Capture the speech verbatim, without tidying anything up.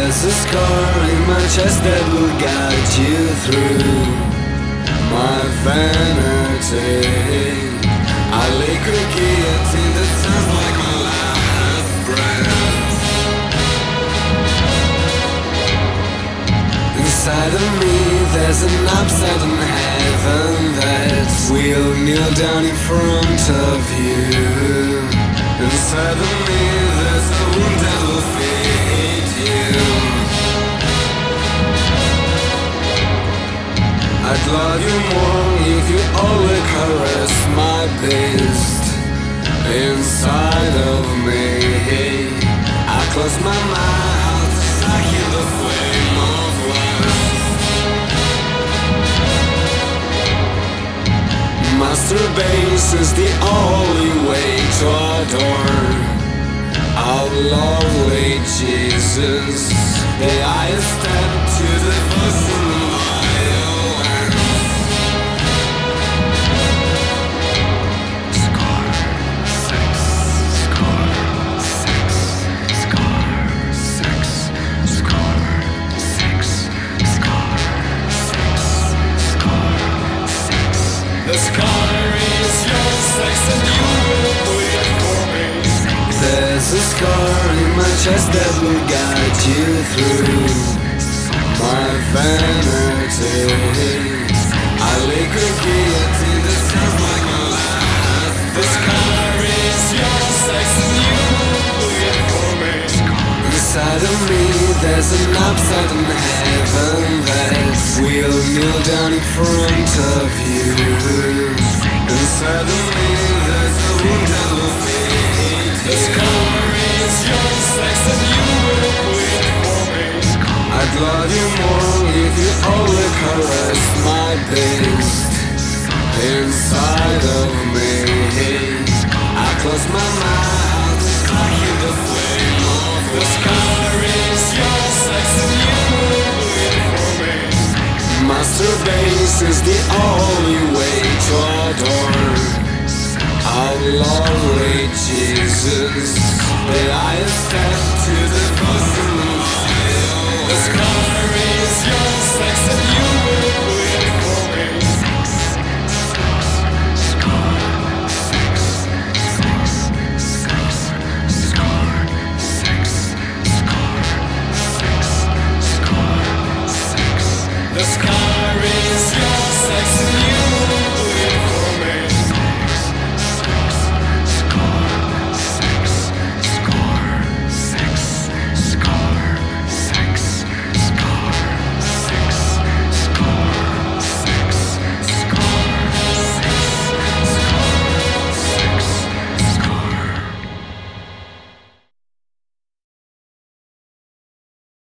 There's a scar in my chest that will guide you through my vanity. I lay guillotine that sounds like my last breath. Inside of me there's an upside down heaven that will kneel down in front of you. Inside of me there's a wound that will feed you. I'd love you more if you always caress my beast inside of me. I close my mouth as I hear the flame of lust. Masturbation is the only way to adore our lovely Jesus. The highest step to devotion and violence. Scar, sex, scar, sex, scar, sex, scar, sex, scar, sex, scar, sex. The scar is your sex and you will bleed for me. There's a scar in my chest that will guide you through my vanity. I lay guillotine that sounds like my last. The scar is your sex and you will bleed for me. Inside of me there's an upside down heaven that will kneel down in front of you. Inside of me there's a wound that will feed you. The scar is your sex and you will bleed for me. I'd love you more if you always caress my beast inside of me. I close my mouth as I hear the flame of the scar is your sex and you will bleed for me. Masturbation is the only way to adore our lovely Jesus.